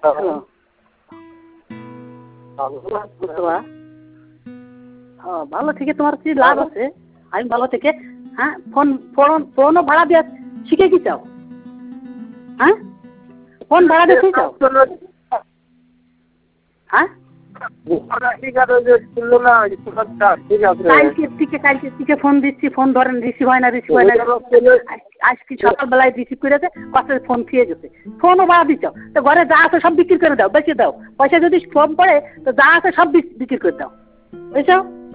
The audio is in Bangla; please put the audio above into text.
ভালো থেকে তোমার কি লাভ আছে? আমি ভালো থেকে হ্যাঁ ফোনও ভাড়া দিয়ে শিখে কি চাও? হ্যাঁ ফোন ভাড়া দিয়ে শিখে চাও? হ্যাঁ ফোন দিচ্ছি, ফোন ধরেন, রিসিভ হয় না। আজকে সকালবেলায় রিসিভ করে কত ফোন খেয়ে গেছে। ফোনও ভাড়া দিচ্ছ তো ঘরে যা আছে সব বিক্রি করে দাও, বেঁচে দাও। পয়সা যদি কম পড়ে তো যা আছে সব বিক্রি করে দাও, বুঝছো?